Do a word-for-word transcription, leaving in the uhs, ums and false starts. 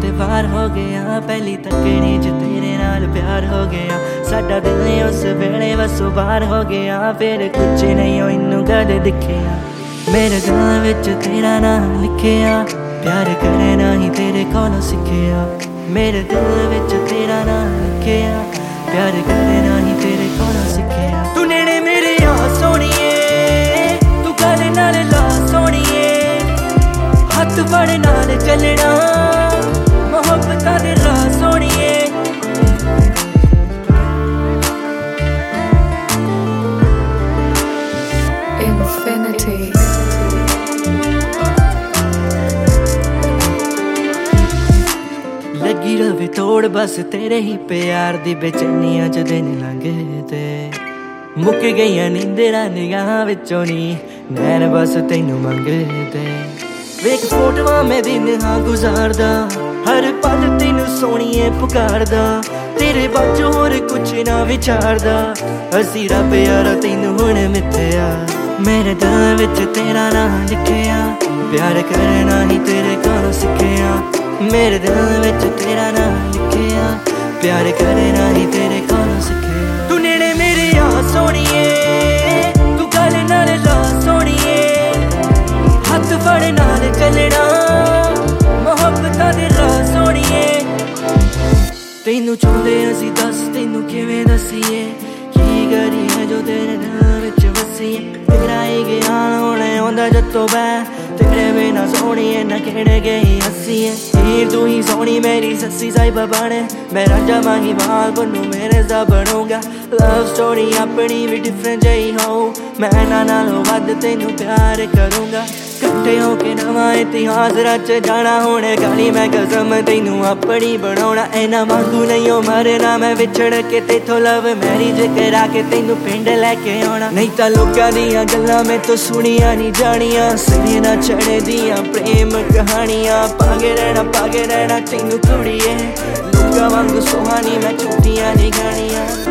ते वार हो गया, पहली तकनी च तेरे नाल प्यार हो गया। साडा दिल उस वेले वसों बाहर हो गया, फिर कुछ नहीं हो इनू कदे दिखिया। मेरे दिल विच तेरा नाम लिखिया, प्यार करना ही तेरे कोलों सिखिया। मेरे दिल विच तेरा नाम लिखिया, प्यार करना ही तेरे कोलों सिखिया। तू नेड़े मेरे आ सोनिए, तू गल नाल ला सोनिए, हाथ फड़ नाल चलना मोहब्बतां दे राह सोनिए। Infinity. लगी रवे तोड़ बस तेरे ही प्यार दी बेचैनियां च दिन लंघे ते मुक गईयां नींदरां निगाहां विचों नी, नैन बस तैनू मंगे ते। वेख फोटोआं मैं दिन हाँ गुजारदा, हर पल तेनू सोनिए पुकारदा, तेरे बाजू होर कुछ ना विचारदा, हसी रब यारा तैनू हुण मिथया। मेरे दिल विच तेरा नाम लिखिया, प्यार करना ही तेरे कोलों सिखिया। मेरे दिल विच तेरा नाम लिखिया, प्यार करना ही तेरे कोलों सिखिया। तू नेड़े मेरे आ सोनिए, तू गल नाल ला सोनिए, हाथ फड़ नाल चलना मोहब्बतां दे राह सोनिए। तैनू चाहुंदे असीं दस तैनू किवें दसीए, की करीए जो तेरे दिल विच वसीए। तेरा ही ज्ञान होने आउंदा जत्तों बै, तेरे बिना सोनिए ना केड़े गई हसीए। हीर तू ही सोनी मेरी सस्सी साहिबा बने, मैं रांझा माही माल बनू मेरे सा बनूंगा। लव स्टोरी अपनी भी डिफरेंट जही हो, मैं ना नालों वध तैनू प्यार करूंगा। कट्ठे होके नवा इतिहास रच जाना, होने गाली मैं कसम तैनू अपनी बनाउणा। इना वांगू नहीं हो मरना मैं विछड़ के तेथों, लव मैरिज करा के तैनू पिंड लैके आउणा। नहीं तां लोकां दियां गल्लां मैं तो सुनिया नहीं जानियां, सिरे ना चढ़े दियां प्रेम कहानियां। पागे रहना पागे रहना तैनू कुड़िए, लोकां वांगू सुहानी मैं झूठियां नहीं गानियां।